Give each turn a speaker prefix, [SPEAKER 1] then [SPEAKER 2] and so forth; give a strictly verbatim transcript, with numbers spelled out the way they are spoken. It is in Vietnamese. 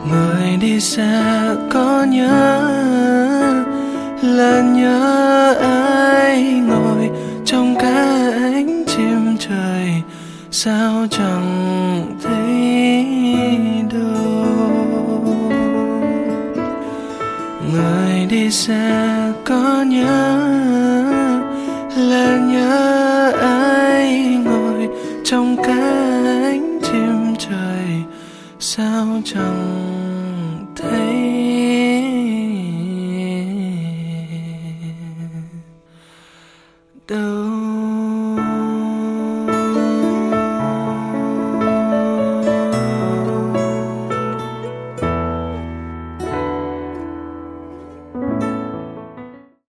[SPEAKER 1] Người đi xa có nhớ là nhớ ai ngồi trong cái ánh chim trời, sao chẳng thấy đâu. Người đi xa có nhớ là nhớ ai ngồi trong cái ánh chim trời, sao chẳng thấy đâu.